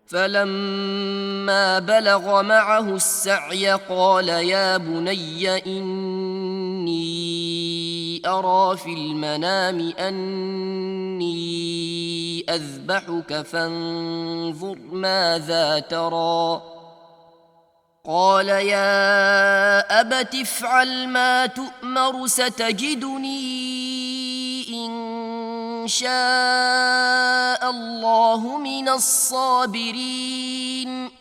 فلما بلغ معه السعي قال يا بني إني أرى في المنام أني أذبحك فانظر ماذا ترى. قال يا أبت افعل ما تؤمر ستجدني إن شاء الله من الصابرين.